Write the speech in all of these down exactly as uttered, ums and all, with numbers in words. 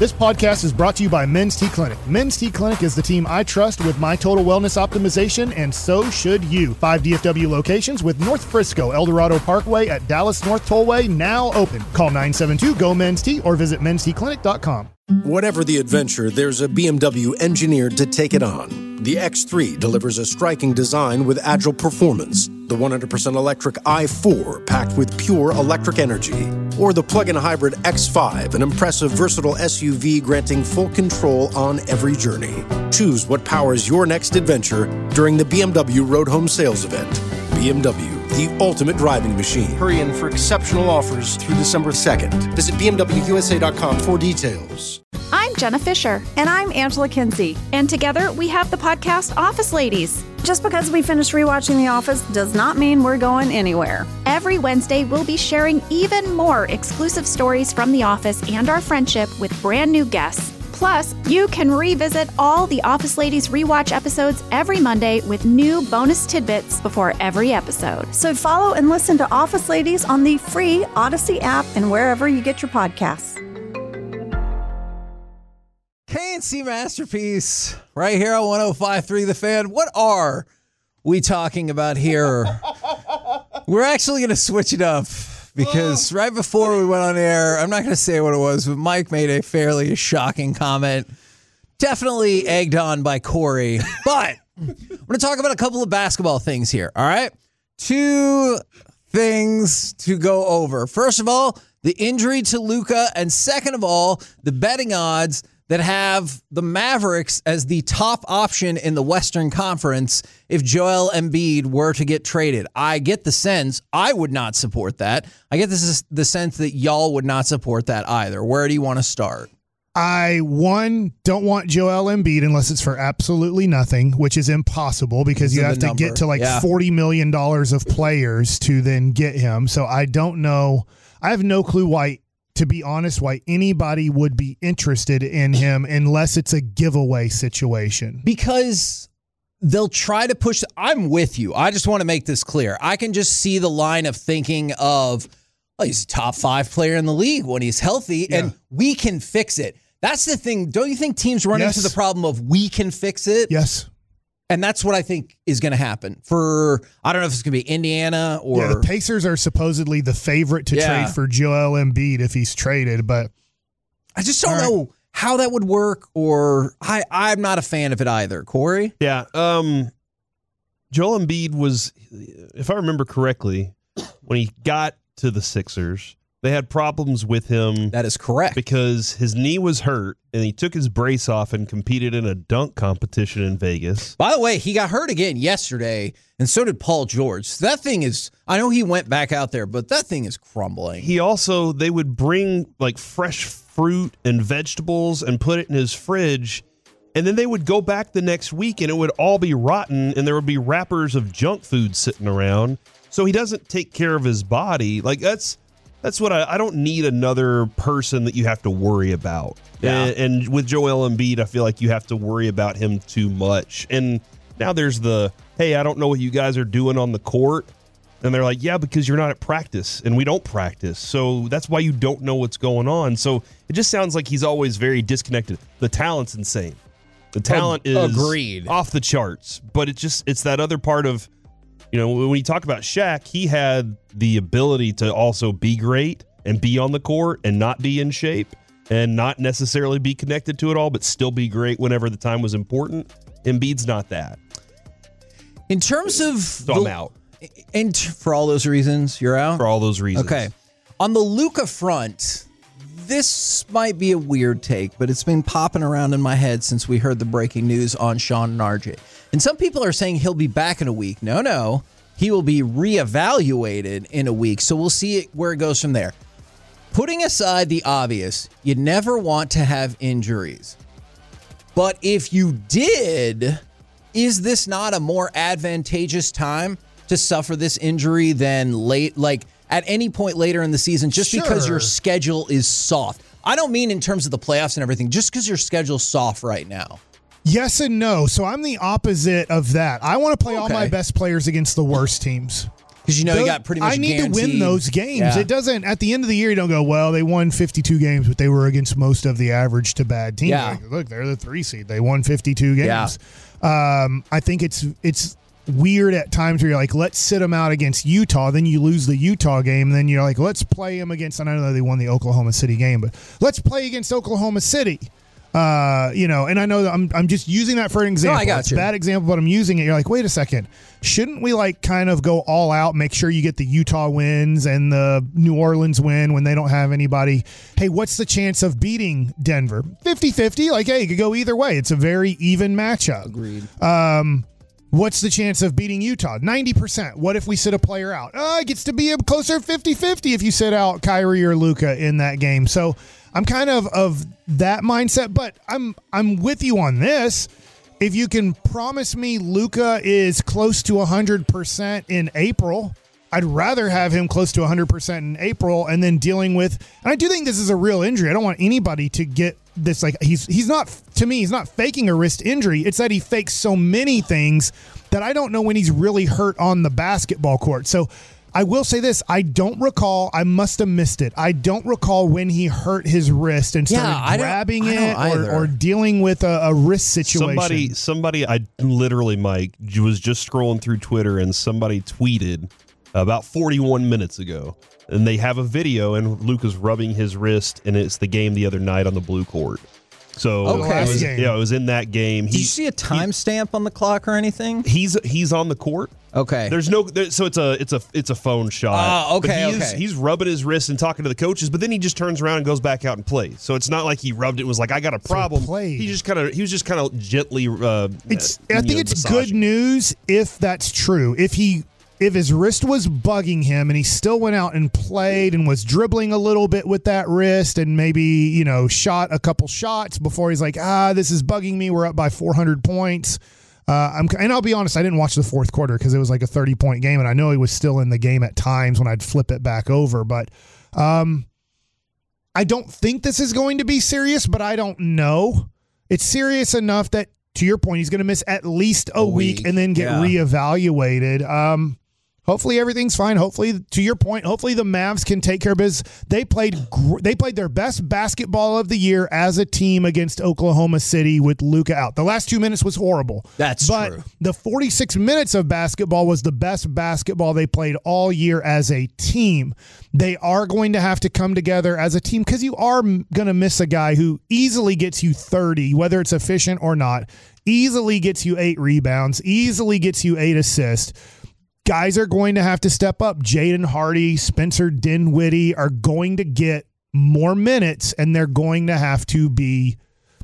This podcast is brought to you by Men's T Clinic. Men's T Clinic is the team I trust with my total wellness optimization, and so should you. Five D F W locations with North Frisco, El Dorado Parkway at Dallas North Tollway now open. Call nine seven two, G O, men's T or visit men's t clinic dot com. Whatever the adventure, there's a B M W engineered to take it on. The X three delivers a striking design with agile performance. The one hundred percent electric i four, packed with pure electric energy. Or the plug-in hybrid X five, an impressive, versatile S U V granting full control on every journey. Choose what powers your next adventure during the B M W Road Home Sales Event. B M W, the ultimate driving machine. Hurry in for exceptional offers through December second. Visit b m w u s a dot com for details. I'm Jenna Fisher. And I'm Angela Kinsey. And together we have the podcast Office Ladies. Just because we finished rewatching The Office does not mean we're going anywhere. Every Wednesday, we'll be sharing even more exclusive stories from The Office and our friendship with brand new guests. Plus, you can revisit all the Office Ladies rewatch episodes every Monday with new bonus tidbits before every episode. So follow and listen to Office Ladies on the free Odyssey app and wherever you get your podcasts. K and C Masterpiece right here on one oh five point three The Fan. What are we talking about here? We're actually going to switch it up because right before we went on air, I'm not going to say what it was, but Mike made a fairly shocking comment. Definitely egged on by Corey. But I'm going to talk about a couple of basketball things here, all right? Two things to go over. First of all, the injury to Luka, and second of all, the betting odds that have the Mavericks as the top option in the Western Conference if Joel Embiid were to get traded. I get the sense I would not support that. I get this is the sense that y'all would not support that either. Where do you want to start? I, one, don't want Joel Embiid unless it's for absolutely nothing, which is impossible because you have to get to like yeah. forty million dollars of players to then get him. So I don't know. I have no clue why, to be honest, why anybody would be interested in him unless it's a giveaway situation. Because they'll try to push. I'm with you. I just want to make this clear. I can just see the line of thinking of, oh, he's a top five player in the league when he's healthy, yeah. and we can fix it. That's the thing. Don't you think teams run yes. into the problem of we can fix it? Yes. And that's what I think is going to happen for, I don't know if it's going to be Indiana or... Yeah, the Pacers are supposedly the favorite to yeah. trade for Joel Embiid if he's traded, but... I just don't right. know how that would work, or I, I'm not a fan of it either. Corey? Yeah. Um, Joel Embiid was, if I remember correctly, when he got to the Sixers, they had problems with him. That is correct. Because his knee was hurt, and he took his brace off and competed in a dunk competition in Vegas. By the way, he got hurt again yesterday, and so did Paul George. So that thing is, I know he went back out there, but that thing is crumbling. He also, they would bring like fresh fruit and vegetables and put it in his fridge, and then they would go back the next week, and it would all be rotten, and there would be wrappers of junk food sitting around. So he doesn't take care of his body. Like, that's... That's what I, I don't need another person that you have to worry about. Yeah. And, and with Joel Embiid, I feel like you have to worry about him too much. And now there's the, hey, I don't know what you guys are doing on the court. And they're like, yeah, because you're not at practice and we don't practice. So that's why you don't know what's going on. So it just sounds like he's always very disconnected. The talent's insane. The talent is Agreed. off the charts. But it's just, it's that other part of, you know, when you talk about Shaq, he had the ability to also be great and be on the court and not be in shape and not necessarily be connected to it all, but still be great whenever the time was important. Embiid's not that. In terms of... So the, I'm out. And for all those reasons, you're out? For all those reasons. Okay. On the Luka front, this might be a weird take, but it's been popping around in my head since we heard the breaking news on Sean and R J. And some people are saying he'll be back in a week. No, no. He will be reevaluated in a week. So we'll see it, where it goes from there. Putting aside the obvious, you never want to have injuries. But if you did, is this not a more advantageous time to suffer this injury than late, like at any point later in the season, just sure. because your schedule is soft? I don't mean in terms of the playoffs and everything, just because your schedule's soft right now. Yes and no. So I'm the opposite of that. I want to play okay. all my best players against the worst teams. Because you know you got pretty much I need guaranteed. to win those games. Yeah. It doesn't, at the end of the year, you don't go, well, they won fifty-two games, but they were against most of the average to bad teams. Yeah. Like, look, they're the three seed. They won fifty-two games. Yeah. Um, I think it's it's weird at times where you're like, let's sit them out against Utah. Then you lose the Utah game. Then you're like, let's play them against, I know they won the Oklahoma City game, but let's play against Oklahoma City. Uh, you know, and I know that I'm I'm just using that for an example. No, I got it's you. a bad example, but I'm using it. You're like, wait a second. Shouldn't we like kind of go all out, make sure you get the Utah wins and the New Orleans win when they don't have anybody? Hey, what's the chance of beating Denver? fifty-fifty. Like, hey, it could go either way. It's a very even matchup. Agreed. Um, what's the chance of beating Utah? ninety percent. What if we sit a player out? Oh, it gets to be a closer fifty-fifty if you sit out Kyrie or Luka in that game. So I'm kind of of that mindset, but I'm I'm with you on this. If you can promise me Luka is close to one hundred percent in April, I'd rather have him close to one hundred percent in April and then dealing with, and I do think this is a real injury. I don't want anybody to get this, like, he's he's not, to me, he's not faking a wrist injury. It's that he fakes so many things that I don't know when he's really hurt on the basketball court. So I will say this, I don't recall, I must have missed it. I don't recall when he hurt his wrist and started Yeah, I don't- grabbing I don't it either. or, or dealing with a, a wrist situation. Somebody, somebody, I literally, Mike, was just scrolling through Twitter and somebody tweeted about forty-one minutes ago, and they have a video, and Luka's rubbing his wrist, and it's the game the other night on the blue court. So Okay. it was, Game. yeah, it was in that game. Did you see a timestamp on the clock or anything? He's he's on the court. Okay. There's no there, so it's a it's a it's a phone shot. Ah, okay, But he is, okay. he's rubbing his wrist and talking to the coaches, but then he just turns around and goes back out and plays. So it's not like he rubbed it and was like, I got a problem. played. He just kind of he was just kind of gently. Uh, It's. uh, I you think know, it's massaging. good news if that's true. If he, if his wrist was bugging him and he still went out and played and was dribbling a little bit with that wrist and maybe, you know, shot a couple shots before he's like, ah, this is bugging me. We're up by four hundred points. Uh, I'm, and I'll be honest, I didn't watch the fourth quarter because it was like a thirty point game, and I know he was still in the game at times when I'd flip it back over. But um, I don't think this is going to be serious, but I don't know. It's serious enough that, to your point, he's going to miss at least a, A week, week, and then get yeah. reevaluated. Um, hopefully everything's fine. Hopefully, to your point, hopefully the Mavs can take care of business. They played gr- they played their best basketball of the year as a team against Oklahoma City with Luka out. The last two minutes was horrible. That's but true. The forty-six minutes of basketball was the best basketball they played all year as a team. They are going to have to come together as a team because you are going to miss a guy who easily gets you thirty, whether it's efficient or not, easily gets you eight rebounds, easily gets you eight assists. Guys are going to have to step up. Jaden Hardy, Spencer Dinwiddie are going to get more minutes, and they're going to have to be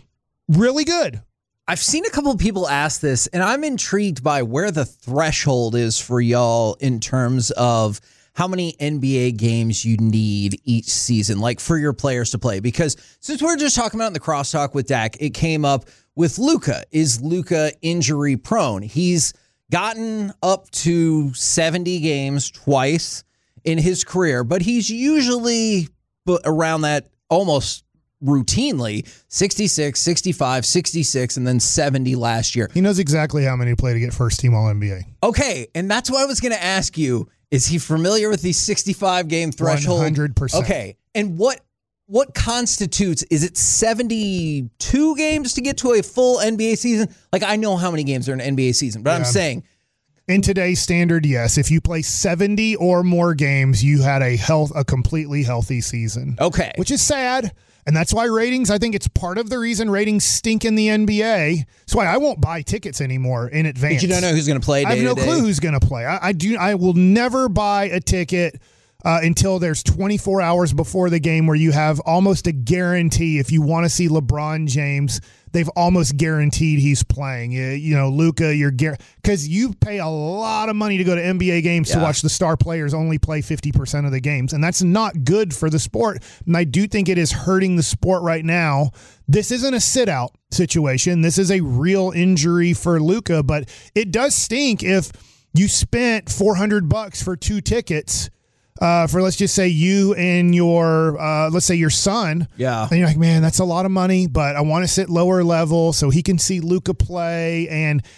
really good. I've seen a couple of people ask this, and I'm intrigued by where the threshold is for y'all in terms of how many N B A games you need each season, like for your players to play. Because since we're just talking about in the crosstalk with Dak, it came up with Luka. Is Luka injury prone? He's gotten up to seventy games twice in his career, but he's usually around that almost routinely, sixty-six, sixty-five, sixty-six, and then seventy last year. He knows exactly how many play to get first team All N B A. Okay, and that's what I was going to ask you. Is he familiar with the sixty-five game threshold? one hundred percent. Okay, and what what constitutes, is it seventy-two games to get to a full N B A season? Like, I know how many games are in an N B A season, but Yeah. I'm saying, In today's standard, yes. If you play seventy or more games, you had a health a completely healthy season. okay. Which is sad. And that's why ratings, I think it's part of the reason ratings stink in the N B A. That's why I won't buy tickets anymore in advance. But you don't know who's going to play day I have no to day. clue who's going to play. I, I do. I will never buy a ticket uh, until there's twenty-four hours before the game where you have almost a guarantee. If you want to see LeBron James, they've almost guaranteed he's playing. You, you know, Luka, you're because you pay a lot of money to go to N B A games to Yeah. watch the star players only play fifty percent of the games, and that's not good for the sport. And I do think it is hurting the sport right now. This isn't a sit-out situation. This is a real injury for Luka, but it does stink if you spent four hundred bucks for two tickets uh, for, let's just say, you and your, uh, let's say your son. Yeah. And you're like, man, that's a lot of money, but I want to sit lower level so he can see Luka play. And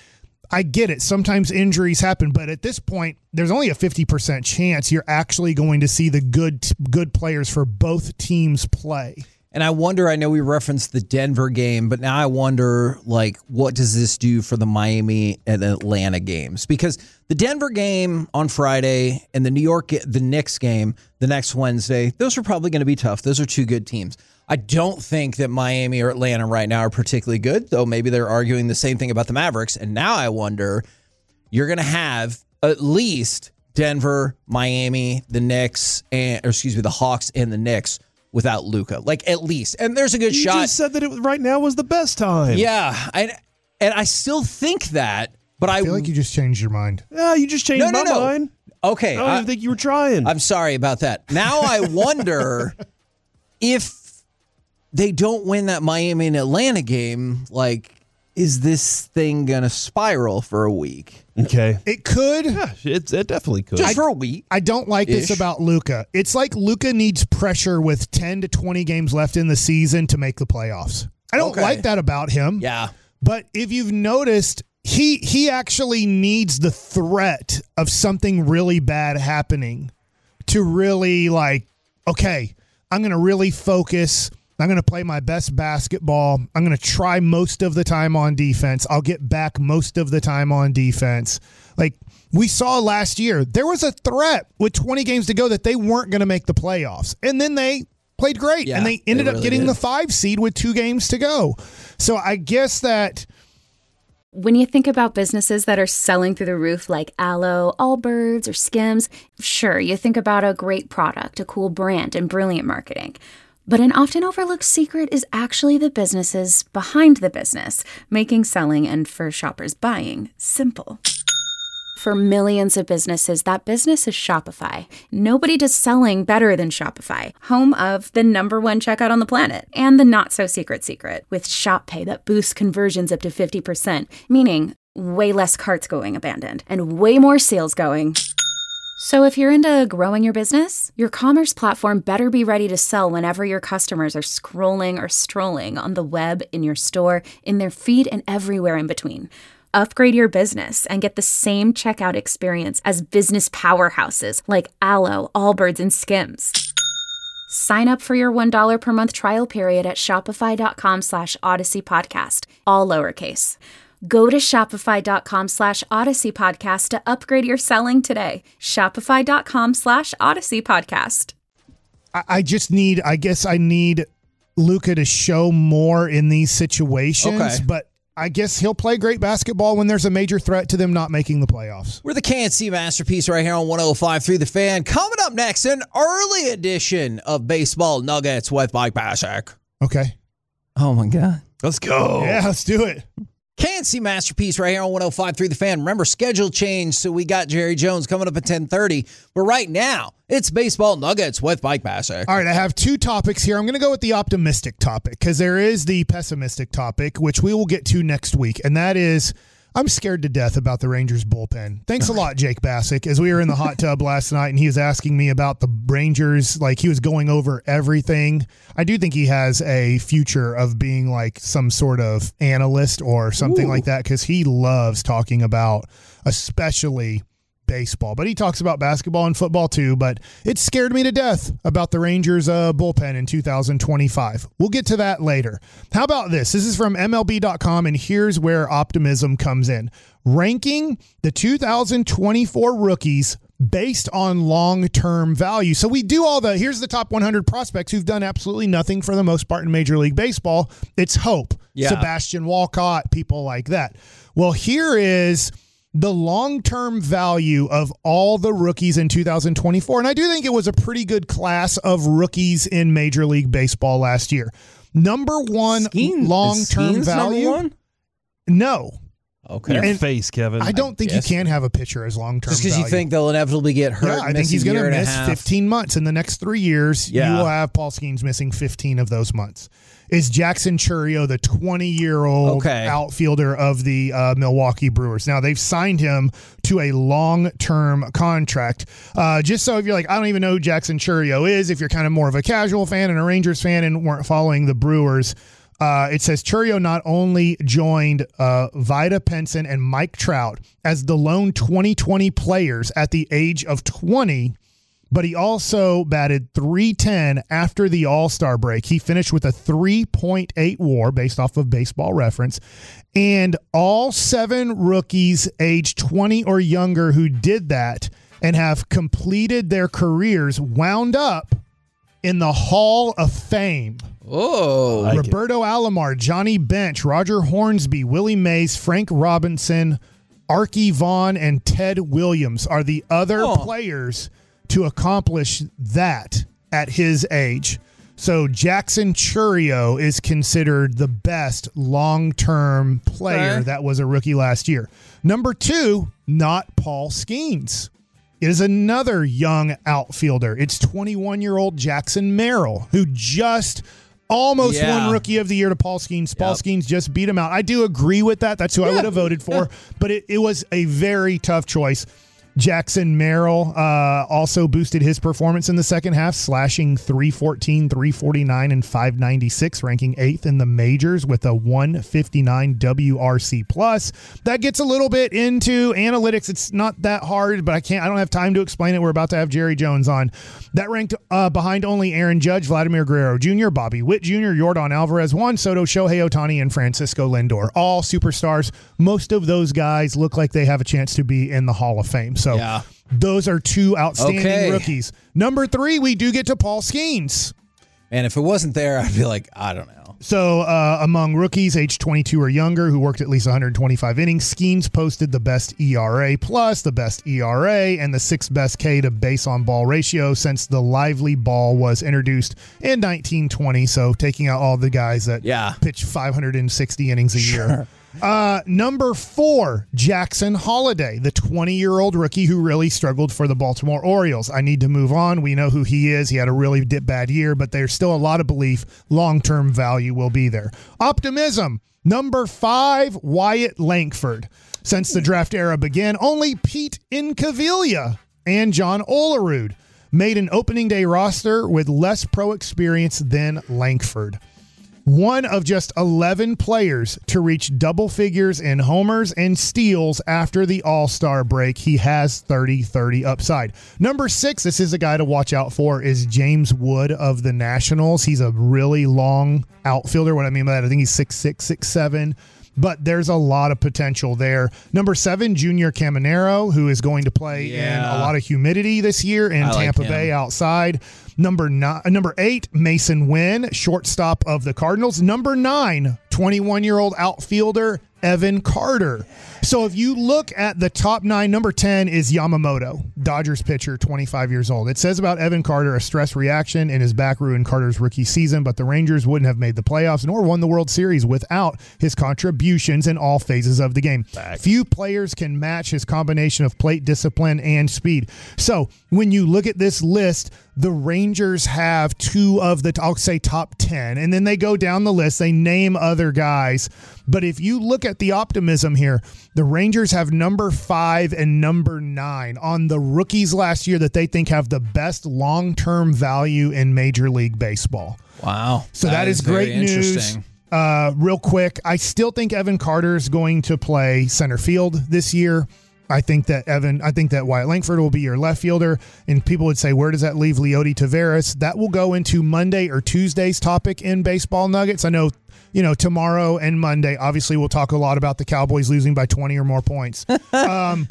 I get it. Sometimes injuries happen, but at this point, there's only a fifty percent chance you're actually going to see the good good players for both teams play. And I wonder, I know we referenced the Denver game, but now I wonder, like, what does this do for the Miami and Atlanta games? Because the Denver game on Friday and the New York, the Knicks game the next Wednesday, those are probably going to be tough. Those are two good teams. I don't think that Miami or Atlanta right now are particularly good, though maybe they're arguing the same thing about the Mavericks. And now I wonder, you're going to have at least Denver, Miami, the Knicks, and or excuse me, the Hawks and the Knicks without Luka. Like, at least. And there's a good you shot. You just said that it right now was the best time. Yeah. I, and I still think that, but I, I feel like you just changed your mind. Yeah, you just changed no, no, my no. mind. Okay. I don't I, even think you were trying. I'm sorry about that. Now I wonder if they don't win that Miami and Atlanta game, like, is this thing going to spiral for a week? Okay. It could. Yeah, it, it definitely could. Just I, for a week. I don't like Ish. this about Luka. It's like Luka needs pressure with ten to twenty games left in the season to make the playoffs. I don't Okay. like that about him. Yeah. But if you've noticed, he he actually needs the threat of something really bad happening to really, like, okay, I'm going to really focus. I'm going to play my best basketball. I'm going to try most of the time on defense. I'll get back most of the time on defense. Like we saw last year, there was a threat with twenty games to go that they weren't going to make the playoffs. And then they played great. Yeah, and they ended they up really getting did. the five seed with two games to go. So I guess that when you think about businesses that are selling through the roof like Aloe, Allbirds, or Skims, sure, you think about a great product, a cool brand, and brilliant marketing. But an often overlooked secret is actually the businesses behind the business, making selling and for shoppers buying simple. For millions of businesses, that business is Shopify. Nobody does selling better than Shopify, home of the number one checkout on the planet, and the not-so-secret secret, with Shop Pay that boosts conversions up to fifty percent, meaning way less carts going abandoned, and way more sales going. So if you're into growing your business, your commerce platform better be ready to sell whenever your customers are scrolling or strolling on the web, in your store, in their feed, and everywhere in between. Upgrade your business and get the same checkout experience as business powerhouses like Aloe, Allbirds, and Skims. Sign up for your one dollar per month trial period at shopify.com slash Odyssey Podcast, all lowercase. Go to shopify.com slash Odyssey Podcast to upgrade your selling today. Shopify.com slash Odyssey Podcast. I, I just need, I guess I need Luka to show more in these situations, Okay. but I guess he'll play great basketball when there's a major threat to them not making the playoffs. We're the K N C Masterpiece right here on one oh five point three The Fan. Coming up next, an early edition of Baseball Nuggets with Mike Basak. Okay. Oh, my God. Let's go. Yeah, let's do it. K N C Masterpiece right here on one oh five point three The Fan. Remember, schedule change, so we got Jerry Jones coming up at ten thirty. But right now, it's Baseball Nuggets with Mike Basak. All right, I have two topics here. I'm going to go with the optimistic topic because there is the pessimistic topic, which we will get to next week, and that is I'm scared to death about the Rangers bullpen. Thanks a lot, Jake Basak. As we were in the hot tub last night and he was asking me about the Rangers, like he was going over everything. I do think he has a future of being like some sort of analyst or something Ooh. like that because he loves talking about especially baseball. But he talks about basketball and football too, but it scared me to death about the Rangers uh, bullpen in two thousand twenty-five. We'll get to that later. How about this? This is from M L B dot com, and here's where optimism comes in. Ranking the two thousand twenty-four rookies based on long-term value. So we do all the, here's the top one hundred prospects who've done absolutely nothing for the most part in Major League Baseball. It's hope. Yeah. Sebastian Walcott, people like that. Well, here is the long-term value of all the rookies in two thousand twenty-four. And I do think it was a pretty good class of rookies in Major League Baseball last year. Number one Skeen, long-term value. Number one? No. Okay. Your And face, Kevin. I don't I think guess. you can have a pitcher as long-term Just because value. you think they'll inevitably get hurt. Yeah, I think miss he's a going year to and a miss half. fifteen months. In the next three years, Yeah. you will have Paul Skeens missing fifteen of those months. Is Jackson Chourio the twenty-year-old Okay. outfielder of the uh, Milwaukee Brewers? Now, they've signed him to a long-term contract. Uh, just so if you're like, I don't even know who Jackson Chourio is, if you're kind of more of a casual fan and a Rangers fan and weren't following the Brewers, Uh, it says Chourio not only joined uh, Vida Penson and Mike Trout as the lone twenty twenty players at the age of twenty, but he also batted three ten after the All-Star break. He finished with a three point eight WAR based off of Baseball Reference. And all seven rookies aged twenty or younger who did that and have completed their careers wound up in the Hall of Fame. Oh, like Roberto it. Alomar, Johnny Bench, Roger Hornsby, Willie Mays, Frank Robinson, Archie Vaughn, and Ted Williams are the other oh. players to accomplish that at his age. So Jackson Chourio is considered the best long-term player okay. that was a rookie last year. Number two, not Paul Skeens. It is another young outfielder. It's twenty-one-year-old Jackson Merrill, who just almost yeah. won Rookie of the Year to Paul Skeens. Paul yep. Skeens just beat him out. I do agree with that. That's who yeah. I would have voted for. But it, it was a very tough choice. Jackson Merrill uh, also boosted his performance in the second half, slashing three fourteen, three forty-nine, and five ninety-six, ranking eighth in the majors with a one fifty-nine W R C plus. That gets a little bit into analytics. It's not that hard, but I can't. I don't have time to explain it. We're about to have Jerry Jones on. That ranked uh, behind only Aaron Judge, Vladimir Guerrero Junior, Bobby Witt Junior, Yordan Alvarez, Juan Soto, Shohei Ohtani, and Francisco Lindor. All superstars. Most of those guys look like they have a chance to be in the Hall of Fame. So yeah. those are two outstanding okay. rookies. Number three, we do get to Paul Skeens. And if it wasn't there, I'd be like, I don't know. So uh, among rookies age twenty-two or younger who worked at least one hundred twenty-five innings, Skeens posted the best E R A plus, the best E R A, and the sixth best K to base on ball ratio since the lively ball was introduced in nineteen twenty. So taking out all the guys that yeah. pitch five hundred sixty innings a sure. year. Uh, number four, Jackson Holliday, the twenty-year-old rookie who really struggled for the Baltimore Orioles. I need to move on. We know who he is. He had a really dip bad year, but there's still a lot of belief long-term value will be there. Optimism, number five, Wyatt Langford. Since the draft era began, only Pete Incaviglia and John Olerud made an opening day roster with less pro experience than Langford. One of just eleven players to reach double figures in homers and steals after the All-Star break. He has thirty thirty upside. Number six, this is a guy to watch out for, is James Wood of the Nationals. He's a really long outfielder. What I mean by that, I think he's six six, six seven. But there's a lot of potential there. Number seven, Junior Caminero, who is going to play yeah. in a lot of humidity this year in I Tampa like Bay outside. Number nine, number eight, Mason Wynn, shortstop of the Cardinals. Number nine, twenty-one-year-old outfielder Evan Carter. So if you look at the top nine, number ten is Yamamoto, Dodgers pitcher, twenty-five years old. It says about Evan Carter, a stress reaction in his back ruined Carter's rookie season, but the Rangers wouldn't have made the playoffs nor won the World Series without his contributions in all phases of the game. Back. Few players can match his combination of plate discipline and speed. So when you look at this list, the Rangers have two of the, I'll say, top ten, and then they go down the list. They name other guys. But if you look at the optimism here, the Rangers have number five and number nine on the rookies last year that they think have the best long-term value in Major League Baseball. Wow. So that, that is, is great news. Uh, real quick, I still think Evan Carter is going to play center field this year. I think that Evan, I think that Wyatt Langford will be your left fielder, and people would say, where does that leave Leody Taveras? That will go into Monday or Tuesday's topic in Baseball Nuggets. I know, you know, tomorrow and Monday, obviously we'll talk a lot about the Cowboys losing by twenty or more points. um,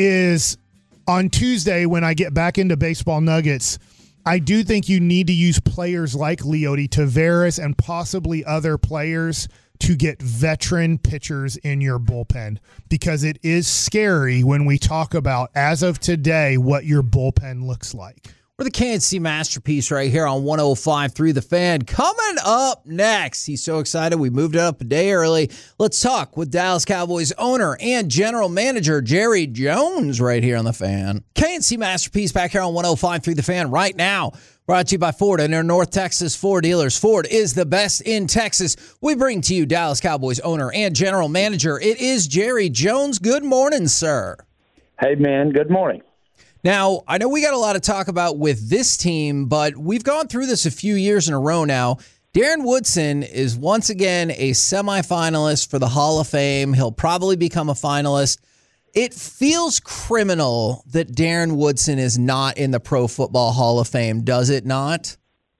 is on Tuesday when I get back into Baseball Nuggets, I do think you need to use players like Leody Taveras and possibly other players to get veteran pitchers in your bullpen, because it is scary when we talk about, as of today, what your bullpen looks like. We're the K N C Masterpiece right here on one oh five point three The Fan. Coming up next, he's so excited we moved it up a day early. Let's talk with Dallas Cowboys owner and general manager Jerry Jones right here on The Fan. K N C Masterpiece back here on one oh five point three The Fan right now. Brought to you by Ford and their North Texas Ford dealers. Ford is the best in Texas. We bring to you Dallas Cowboys owner and general manager. It is Jerry Jones. Good morning, sir. Hey, man. Good morning. Now, I know we got a lot to talk about with this team, but we've gone through this a few years in a row now. Darren Woodson is once again a semifinalist for the Hall of Fame. He'll probably become a finalist. It feels criminal that Darren Woodson is not in the Pro Football Hall of Fame, does it not?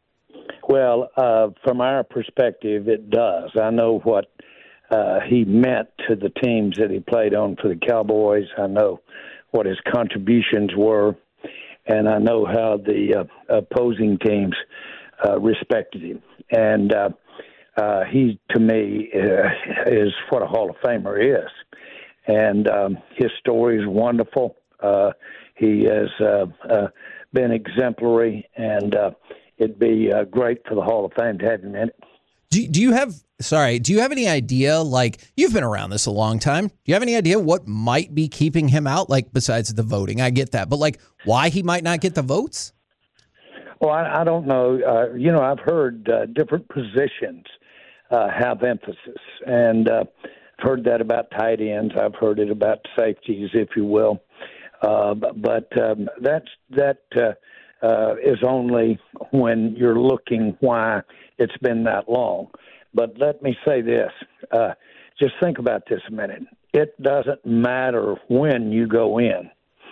Well, uh, from our perspective, it does. I know what uh, he meant to the teams that he played on for the Cowboys. I know what his contributions were, and I know how the uh, opposing teams uh, respected him. And uh, uh, he, to me, uh, is what a Hall of Famer is. And um, his story is wonderful. Uh, he has uh, uh, been exemplary, and uh, it'd be uh, great for the Hall of Fame to have him in it. Do, do you have, sorry, do you have any idea, like, you've been around this a long time. Do you have any idea what might be keeping him out, like, besides the voting? I get that. But, like, why he might not get the votes? Well, I, I don't know. Uh, you know, I've heard uh, different positions uh, have emphasis, and uh, I've heard that about tight ends. I've heard it about safeties, if you will. Uh, but um, that's, that uh, uh, is only when you're looking why it's been that long. But let me say this. Uh, just think about this a minute. It doesn't matter when you go in.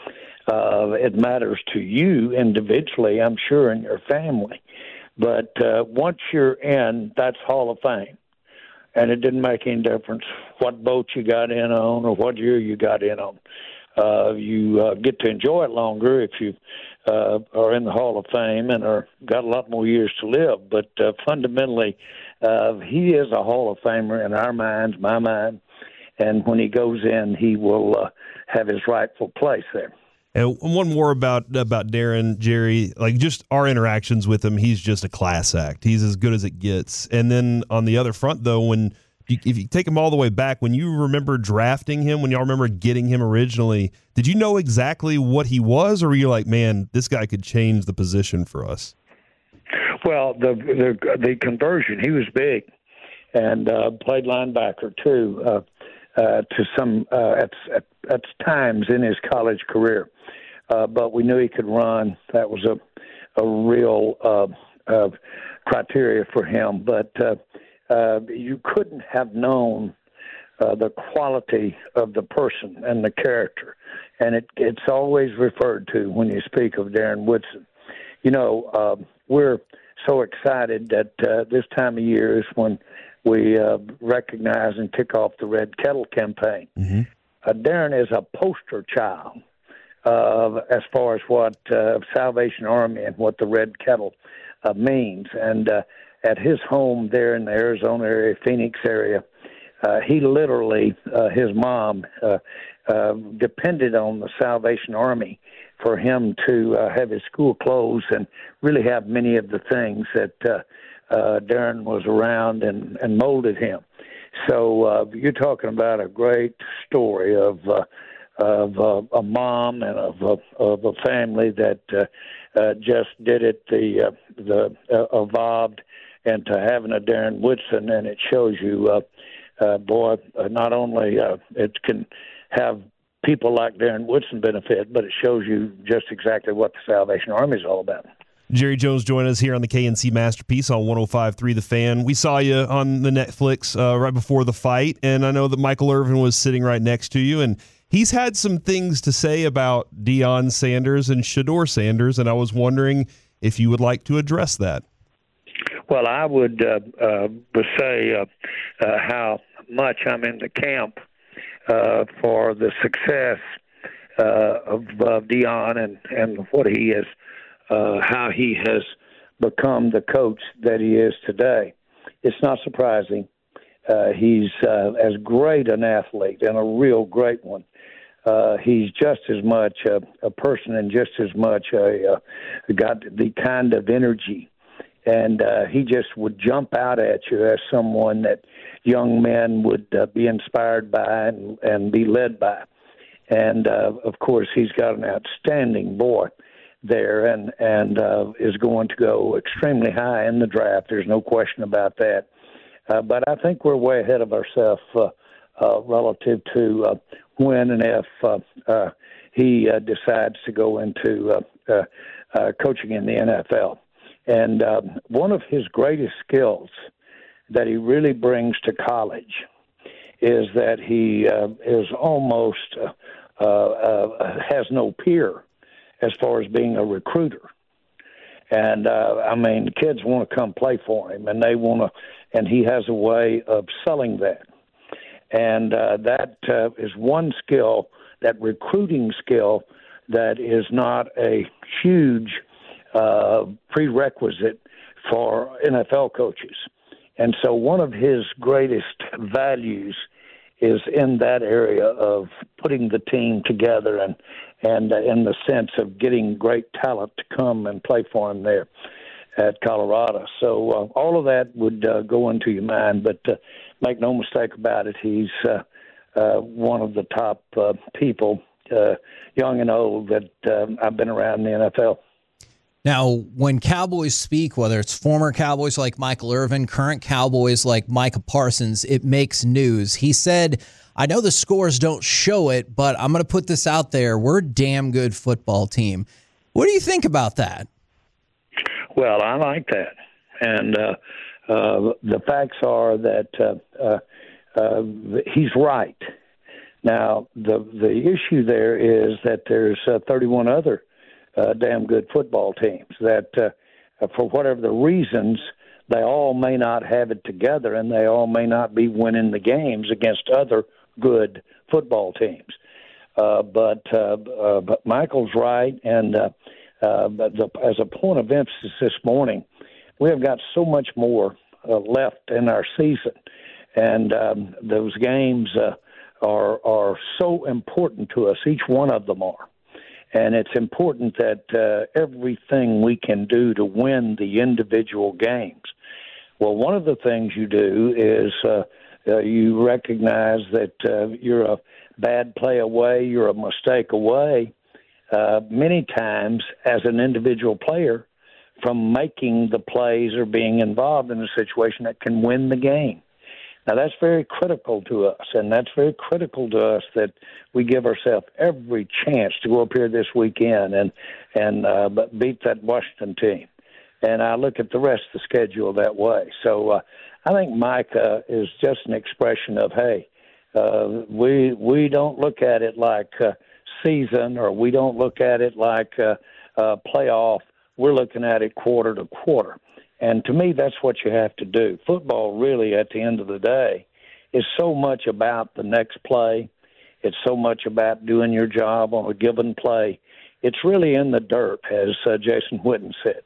Uh, it matters to you individually, I'm sure, and your family. But uh, once you're in, that's Hall of Fame. And it didn't make any difference what boat you got in on or what year you got in on. Uh, you uh, get to enjoy it longer if you uh, are in the Hall of Fame and are got a lot more years to live. But uh, fundamentally, uh, he is a Hall of Famer in our minds, my mind. And when he goes in, he will uh, have his rightful place there. And one more about about Darren, Jerry, like just our interactions with him, he's just a class act. He's as good as it gets. And then on the other front, though, when you, if you take him all the way back, when you remember drafting him, when y'all remember getting him originally, did you know exactly what he was, or were you like, man, this guy could change the position for us? Well, the the, the conversion, he was big and uh, played linebacker, too, uh, uh, to some uh, at, at, at times in his college career. Uh, but we knew he could run. That was a a real uh, uh, criteria for him. But uh, uh, you couldn't have known uh, the quality of the person and the character. And it, it's always referred to when you speak of Darren Woodson. You know, uh, we're so excited that uh, this time of year is when we uh, recognize and kick off the Red Kettle campaign. Mm-hmm. Uh, Darren is a poster child. Uh, as far as what uh, Salvation Army and what the Red Kettle uh, means. And uh, at his home there in the Arizona area, Phoenix area, uh, he literally, uh, his mom, uh, uh, depended on the Salvation Army for him to uh, have his school closed and really have many of the things that uh, uh, Darren was around and, and molded him. So uh, you're talking about a great story of uh, of uh, a mom and of a, of a family that uh, uh, just did it, the uh, the uh, evolved into having a Darren Woodson, and it shows you, uh, uh, boy, uh, not only uh, it can have people like Darren Woodson benefit, but it shows you just exactly what the Salvation Army is all about. Jerry Jones joined us here on the K N C Masterpiece on one oh five point three The Fan. We saw you on the Netflix uh, right before the fight, and I know that Michael Irvin was sitting right next to you, and he's had some things to say about Deion Sanders and Shedeur Sanders, and I was wondering if you would like to address that. Well, I would uh, uh, say uh, uh, how much I'm in the camp uh, for the success uh, of uh, Deion and, and what he is, uh, how he has become the coach that he is today. It's not surprising. Uh, he's uh, as great an athlete and a real great one. Uh, he's just as much a, a person and just as much a, a got the kind of energy. And uh, he just would jump out at you as someone that young men would uh, be inspired by and, and be led by. And, uh, of course, he's got an outstanding boy there and, and uh, is going to go extremely high in the draft. There's no question about that. Uh, but I think we're way ahead of ourselves uh, uh, relative to uh, when and if uh, uh, he uh, decides to go into uh, uh, uh, coaching in the N F L. And um, one of his greatest skills that he really brings to college is that he uh, is almost uh, uh, has no peer as far as being a recruiter. And, uh, I mean, kids want to come play for him, and they want to, and he has a way of selling that. And uh, that uh, is one skill, that recruiting skill, that is not a huge uh, prerequisite for N F L coaches. And so one of his greatest values is in that area of putting the team together and, and uh, in the sense of getting great talent to come and play for him there at Colorado. So uh, all of that would uh, go into your mind, but uh, make no mistake about it, he's uh, uh, one of the top uh, people, uh, young and old, that uh, I've been around in the N F L. Now, when Cowboys speak, whether it's former Cowboys like Michael Irvin, current Cowboys like Micah Parsons, it makes news. He said, I know the scores don't show it, but I'm going to put this out there. We're a damn good football team. What do you think about that? Well, I like that. And uh, uh, the facts are that uh, uh, uh, he's right. Now, the, the issue there is that there's uh, thirty-one other Uh, damn good football teams that, uh, for whatever the reasons, they all may not have it together and they all may not be winning the games against other good football teams. Uh, but uh, uh, but Michael's right, and uh, uh, but the, as a point of emphasis this morning, we have got so much more uh, left in our season, and um, those games uh, are are so important to us. Each one of them are. And it's important that uh, everything we can do to win the individual games. Well, one of the things you do is uh, uh, you recognize that uh, you're a bad play away, you're a mistake away, uh, many times as an individual player, from making the plays or being involved in a situation that can win the game. Now, that's very critical to us, and that's very critical to us that we give ourselves every chance to go up here this weekend and and uh, beat that Washington team. And I look at the rest of the schedule that way. So uh, I think Micah is just an expression of, hey, uh, we we don't look at it like uh, season, or we don't look at it like uh, uh, playoff. We're looking at it quarter to quarter. And to me, that's what you have to do. Football, really, at the end of the day, is so much about the next play. It's so much about doing your job on a given play. It's really in the dirt, as uh, Jason Witten said.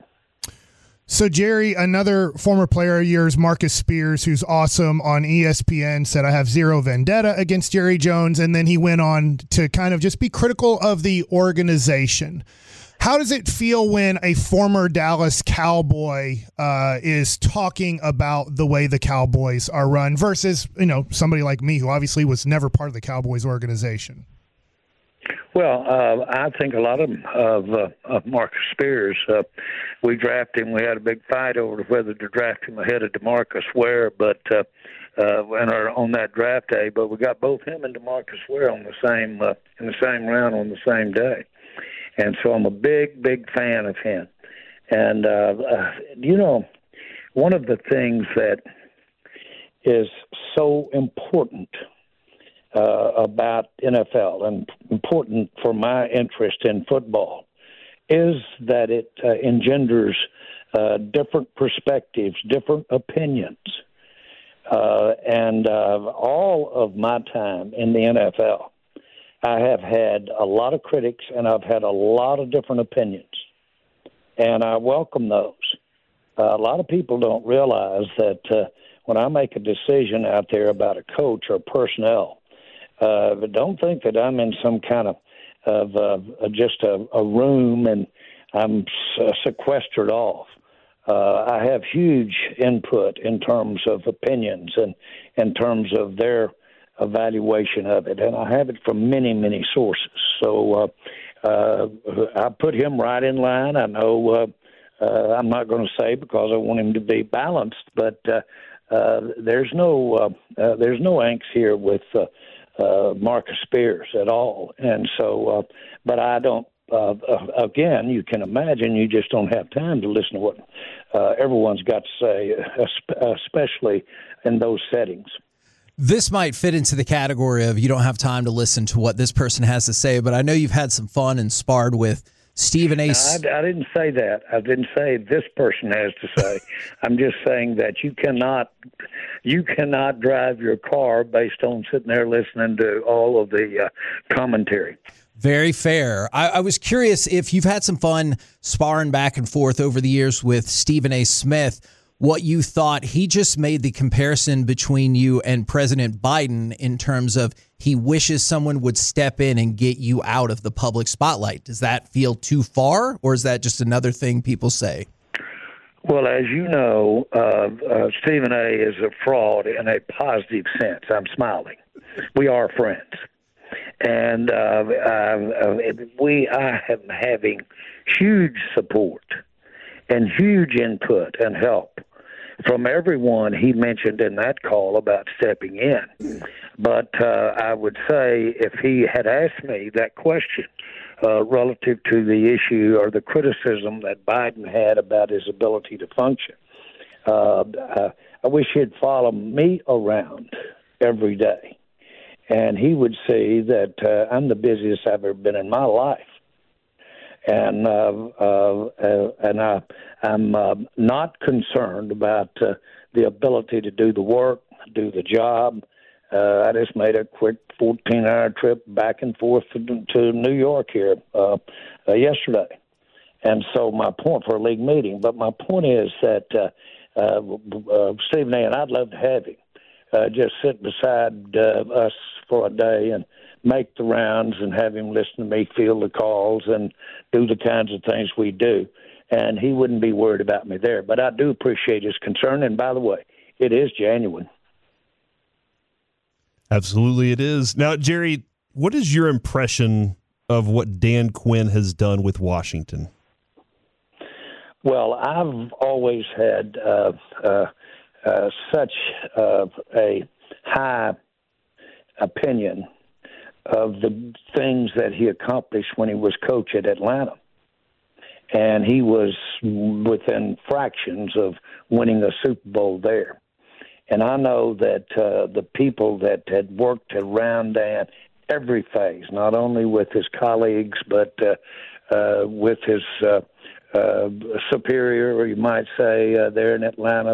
So, Jerry, another former player of yours, Marcus Spears, who's awesome, on E S P N, said, I have zero vendetta against Jerry Jones. And then he went on to kind of just be critical of the organization. How does it feel when a former Dallas Cowboy uh, is talking about the way the Cowboys are run versus, you know, somebody like me who obviously was never part of the Cowboys organization? Well, uh, I think a lot of, of, uh, of Marcus Spears, uh, we drafted him. We had a big fight over whether to draft him ahead of DeMarcus Ware, but uh, uh, when our, on that draft day. But we got both him and DeMarcus Ware on the same uh, in the same round on the same day. And so I'm a big, big fan of him. And, uh, uh, you know, one of the things that is so important uh, about N F L and important for my interest in football is that it uh, engenders uh, different perspectives, different opinions. Uh, and uh, all of my time in the N F L, I have had a lot of critics, and I've had a lot of different opinions, and I welcome those. Uh, a lot of people don't realize that uh, when I make a decision out there about a coach or personnel, uh, don't think that I'm in some kind of, of uh, just a, a room and I'm sequestered off. Uh, I have huge input in terms of opinions and in terms of their evaluation of it, and I have it from many, many sources. So uh, uh, I put him right in line. I know uh, uh, I'm not going to say because I want him to be balanced, but uh, uh, there's no uh, uh, there's no angst here with uh, uh, Marcus Spears at all. And so, uh, but I don't uh, uh, again, you can imagine you just don't have time to listen to what uh, everyone's got to say, especially in those settings. This might fit into the category of you don't have time to listen to what this person has to say, but I know you've had some fun and sparred with Stephen A. I, I didn't say that. I didn't say this person has to say. I'm just saying that you cannot, you cannot drive your car based on sitting there listening to all of the uh, commentary. Very fair. I, I was curious if you've had some fun sparring back and forth over the years with Stephen A. Smith, what you thought. He just made the comparison between you and President Biden in terms of he wishes someone would step in and get you out of the public spotlight. Does that feel too far, or is that just another thing people say? Well, as you know, uh, uh, Stephen A. is a fraud in a positive sense. I'm smiling. We are friends. And uh, uh, we I am having huge support and huge input and help from everyone he mentioned in that call about stepping in. But uh, I would say if he had asked me that question uh, relative to the issue or the criticism that Biden had about his ability to function, uh, uh, I wish he'd follow me around every day. And he would see that uh, I'm the busiest I've ever been in my life. And uh, uh, uh, and I, I'm uh, not concerned about uh, the ability to do the work, do the job. Uh, I just made a quick fourteen-hour trip back and forth to, to New York here uh, uh, yesterday. And so my point for a league meeting, but my point is that uh, uh, uh, Stephen A., and I'd love to have him, uh, just sit beside uh, us for a day and make the rounds and have him listen to me, field the calls, and do the kinds of things we do. And he wouldn't be worried about me there. But I do appreciate his concern. And by the way, it is genuine. Absolutely it is. Now, Jerry, what is your impression of what Dan Quinn has done with Washington? Well, I've always had uh, uh, uh, such uh, a high opinion of the things that he accomplished when he was coach at Atlanta. And he was within fractions of winning a Super Bowl there. And I know that uh, the people that had worked around Dan every phase, not only with his colleagues, but uh, uh, with his uh, uh, superior, or you might say, uh, there in Atlanta,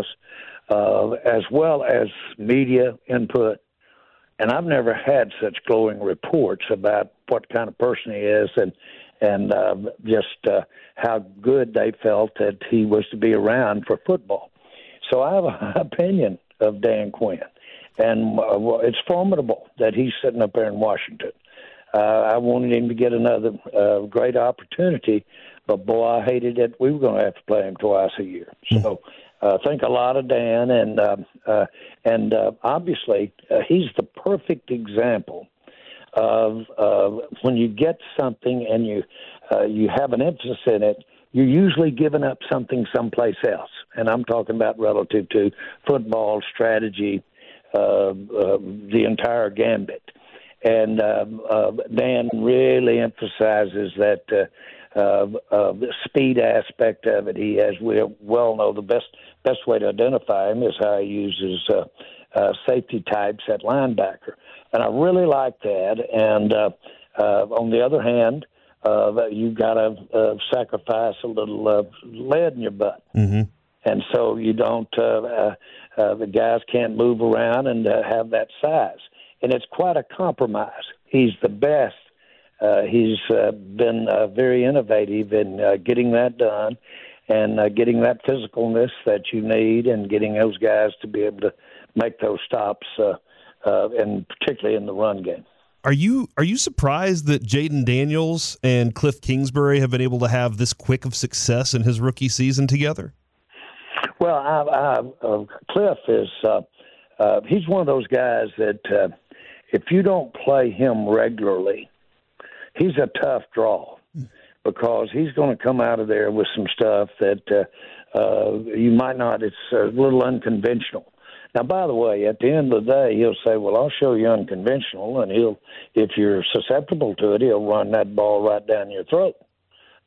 uh, as well as media input. And I've never had such glowing reports about what kind of person he is and and uh, just uh, how good they felt that he was to be around for football. So I have an opinion of Dan Quinn, and uh, well, it's formidable that he's sitting up there in Washington. Uh, I wanted him to get another uh, great opportunity, but boy, I hated it. We were going to have to play him twice a year. So uh, think a lot of Dan, and uh, uh, and uh, obviously uh, he's the perfect example of uh, when you get something and you uh, you have an emphasis in it, you're usually giving up something someplace else. And I'm talking about relative to football, strategy, uh, uh, the entire gambit. And uh, uh, Dan really emphasizes that uh, uh, uh, the speed aspect of it. He, as we well know, the best best way to identify him is how he uses uh, uh, safety types at linebacker. And I really like that. And uh, uh, on the other hand, uh, you've got to uh, sacrifice a little uh, lead in your butt. Mm-hmm. And so you don't, uh, uh, uh, the guys can't move around and uh, have that size. And it's quite a compromise. He's the best. Uh, he's uh, been uh, very innovative in uh, getting that done and uh, getting that physicalness that you need and getting those guys to be able to make those stops, uh, uh, and particularly in the run game. Are you are you surprised that Jayden Daniels and Cliff Kingsbury have been able to have this quick of success in his rookie season together? Well, I, I, uh, Cliff is uh, uh, he's one of those guys that uh, if you don't play him regularly, he's a tough draw because he's going to come out of there with some stuff that uh, uh, you might not. It's a little unconventional. Now, by the way, at the end of the day, he'll say, well, I'll show you unconventional, and he'll, if you're susceptible to it, he'll run that ball right down your throat.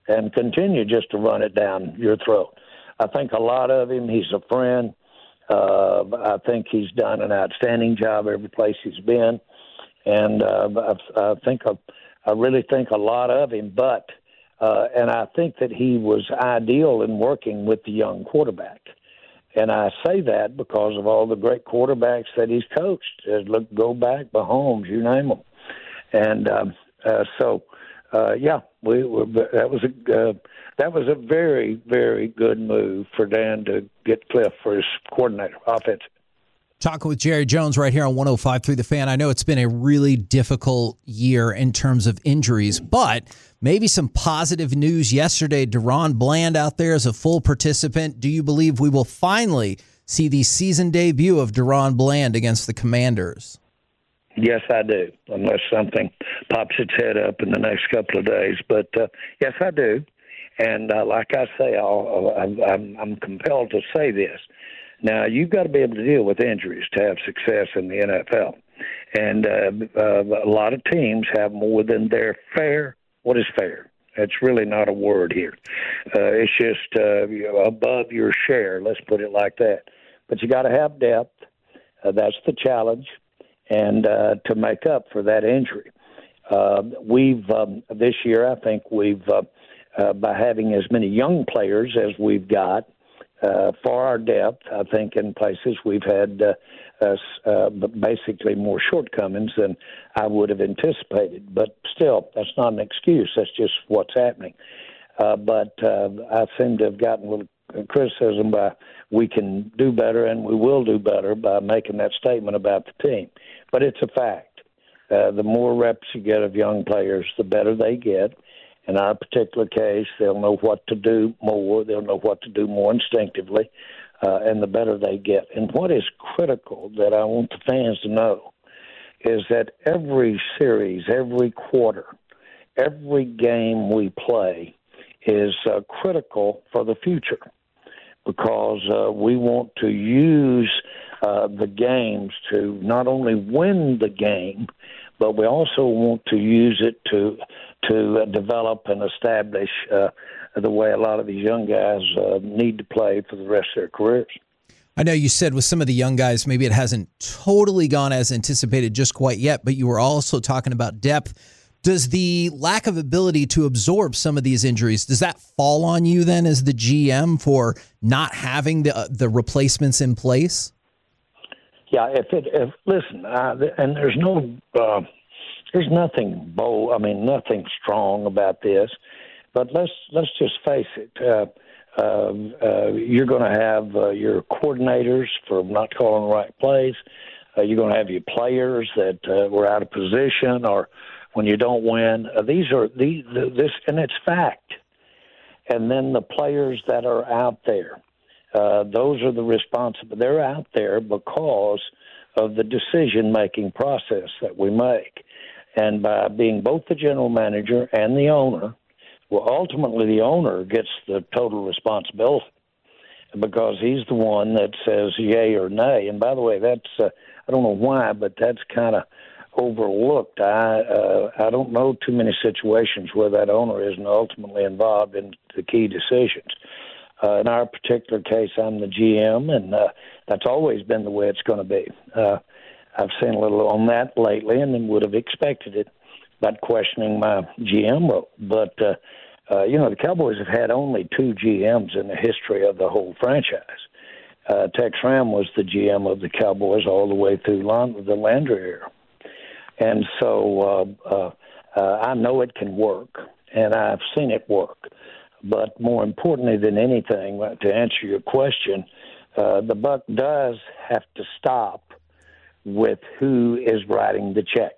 and continue just to run it down your throat. I think a lot of him, he's a friend. Uh, I think he's done an outstanding job every place he's been. And uh, I, I think I, I really think a lot of him. But uh, and I think that he was ideal in working with the young quarterback. And I say that because of all the great quarterbacks that he's coached. Uh, look, go back, Mahomes, you name them. And um, uh, so, uh, yeah, we, we that was a uh, that was a very, very good move for Dan to get Cliff for his coordinator, offensive. Talking with Jerry Jones right here on one oh five point three The Fan. I know it's been a really difficult year in terms of injuries, but maybe some positive news yesterday. DaRon Bland out there as a full participant. Do you believe we will finally see the season debut of DaRon Bland against the Commanders? Yes, I do, unless something pops its head up in the next couple of days. But, uh, yes, I do. And uh, like I say, I'll, I'm, I'm compelled to say this. Now, you've got to be able to deal with injuries to have success in the N F L. And uh, uh, a lot of teams have more than their fair. What is fair? It's really not a word here. Uh, it's just uh, you know, above your share, let's put it like that. But you got to have depth. Uh, that's the challenge, and uh, to make up for that injury. Uh, we've um, this year, I think we've uh, uh, by having as many young players as we've got. Uh, for our depth, I think in places we've had uh, uh, uh, basically more shortcomings than I would have anticipated. But still, that's not an excuse. That's just what's happening. Uh, but uh, I seem to have gotten a little criticism by we can do better and we will do better by making that statement about the team. But it's a fact. Uh, the more reps you get of young players, the better they get. In our particular case, they'll know what to do more. They'll know what to do more instinctively, uh, and the better they get. And what is critical that I want the fans to know is that every series, every quarter, every game we play is uh, critical for the future because uh, we want to use uh, the games to not only win the game, but we also want to use it to to uh, develop and establish uh, the way a lot of these young guys uh, need to play for the rest of their careers. I know you said with some of the young guys, maybe it hasn't totally gone as anticipated just quite yet, but you were also talking about depth. Does the lack of ability to absorb some of these injuries, does that fall on you then as the G M for not having the uh, the replacements in place? Yeah, if it, if listen, uh, and there's no, uh, there's nothing bold. I mean, nothing strong about this. But let's let's just face it. Uh, uh, uh, you're going to have uh, your coordinators for not calling the right plays. Uh, you're going to have your players that uh, were out of position, or when you don't win. Uh, these are these this, and it's fact. And then the players that are out there. Uh, those are the responsible. They're out there because of the decision-making process that we make. And by being both the general manager and the owner, well, ultimately the owner gets the total responsibility because he's the one that says yay or nay. And by the way, that's uh, I don't know why, but that's kind of overlooked. I uh, I don't know too many situations where that owner isn't ultimately involved in the key decisions. Uh, in our particular case, I'm the G M, and uh, that's always been the way it's going to be. Uh, I've seen a little on that lately, and then would have expected it, about questioning my G M role. But, uh, uh, you know, the Cowboys have had only two G Ms in the history of the whole franchise. Uh, Tex Ram was the G M of the Cowboys all the way through the Landry era. And so uh, uh, uh, I know it can work, and I've seen it work. But more importantly than anything, to answer your question, uh, the buck does have to stop with who is writing the check.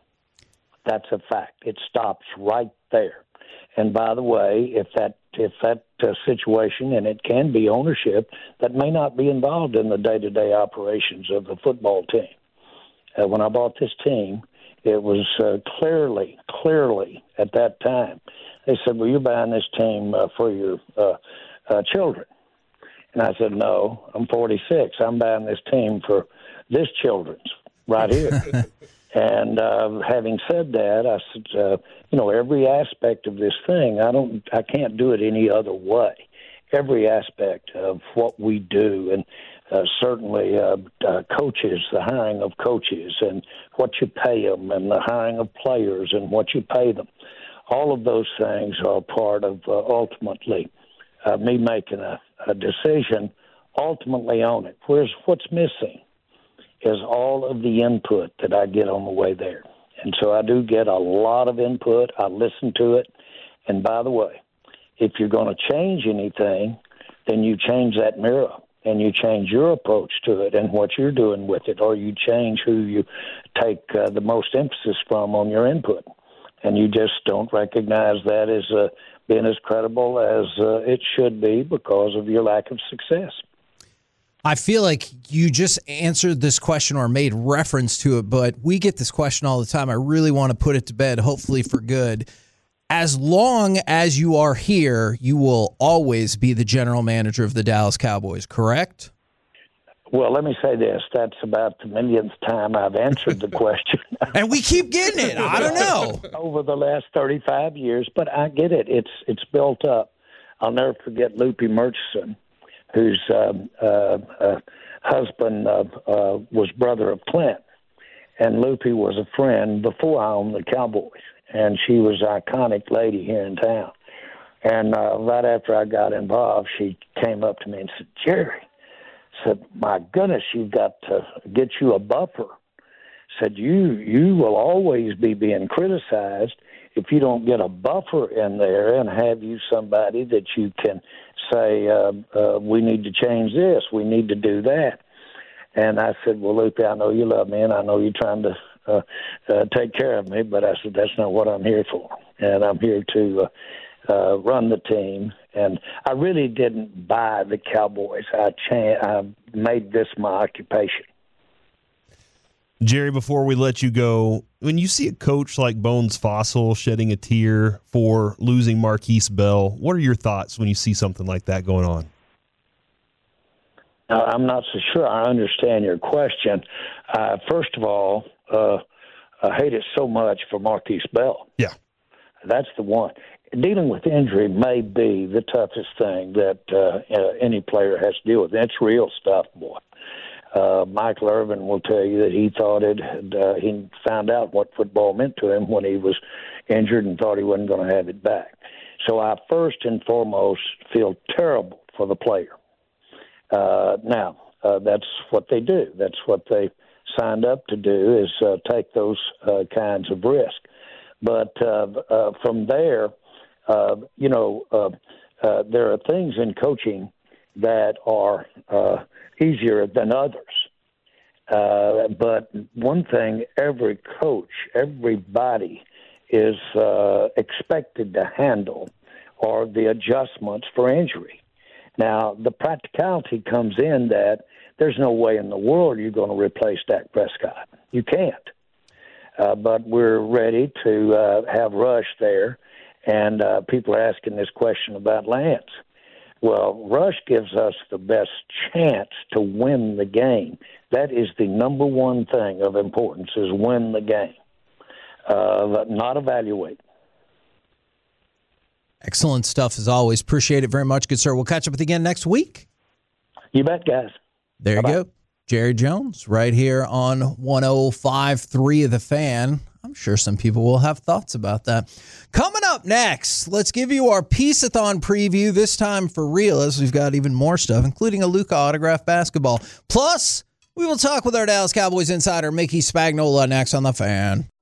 That's a fact. It stops right there. And by the way, if that if that uh, situation, and it can be ownership, that may not be involved in the day-to-day operations of the football team. Uh, when I bought this team, it was uh, clearly, clearly at that time, they said, well, you're buying this team uh, for your uh, uh, children. And I said, no, I'm forty-six. I'm buying this team for this children's right here. And uh, having said that, I said, uh, you know, every aspect of this thing, I don't, I can't do it any other way. Every aspect of what we do, and uh, certainly uh, uh, coaches, the hiring of coaches, and what you pay them, and the hiring of players, and what you pay them. All of those things are part of uh, ultimately uh, me making a, a decision ultimately on it. Where's what's missing is all of the input that I get on the way there. And so I do get a lot of input. I listen to it. And by the way, if you're going to change anything, then you change that mirror and you change your approach to it and what you're doing with it, or you change who you take uh, the most emphasis from on your input. And you just don't recognize that as uh, being as credible as uh, it should be because of your lack of success. I feel like you just answered this question or made reference to it, but we get this question all the time. I really want to put it to bed, hopefully for good. As long as you are here, you will always be the general manager of the Dallas Cowboys, correct? Well, let me say this. That's about the millionth time I've answered the question. And we keep getting it. I don't know. Over the last thirty-five years, but I get it. It's it's built up. I'll never forget Loopy Murchison, whose uh, uh, uh, husband uh, uh, was brother of Clint. And Loopy was a friend before I owned the Cowboys. And she was an iconic lady here in town. And uh, right after I got involved, she came up to me and said, Jerry, said, my goodness, you've got to get you a buffer. Said, you you will always be being criticized if you don't get a buffer in there and have you somebody that you can say, uh, uh, we need to change this, we need to do that. And I said, well, Loopy, I know you love me, and I know you're trying to uh, uh, take care of me, but I said, that's not what I'm here for. And I'm here to uh, uh, run the team. And I really didn't buy the Cowboys. I, cha- I made this my occupation. Jerry, before we let you go, when you see a coach like Bones Fossil shedding a tear for losing Marquise Bell, what are your thoughts when you see something like that going on? Uh, I'm not so sure I understand your question. Uh, first of all, uh, I hate it so much for Marquise Bell. Yeah. That's the one. Dealing with injury may be the toughest thing that uh, uh, any player has to deal with. That's real stuff, boy. Uh, Michael Irvin will tell you that he thought it, uh, he found out what football meant to him when he was injured and thought he wasn't going to have it back. So I first and foremost feel terrible for the player. Uh, now, uh, that's what they do. That's what they signed up to do, is uh, take those uh, kinds of risk. But uh, uh, from there, uh, you know, uh, uh, there are things in coaching that are uh, easier than others. Uh, but one thing every coach, everybody is uh, expected to handle are the adjustments for injury. Now, the practicality comes in that there's no way in the world you're going to replace Dak Prescott. You can't. Uh, but we're ready to uh, have Rush there, and uh, people are asking this question about Lance. Well, Rush gives us the best chance to win the game. That is the number one thing of importance, is win the game, uh, not evaluate. Excellent stuff as always. Appreciate it very much, good sir. We'll catch up with you again next week. You bet, guys. There Bye-bye. you go. Jerry Jones right here on one oh five point three of The Fan. I'm sure some people will have thoughts about that. Coming up next, let's give you our Peace-a-thon preview, this time for real, as we've got even more stuff, including a Luka autographed basketball. Plus, we will talk with our Dallas Cowboys insider, Mickey Spagnola, next on The Fan.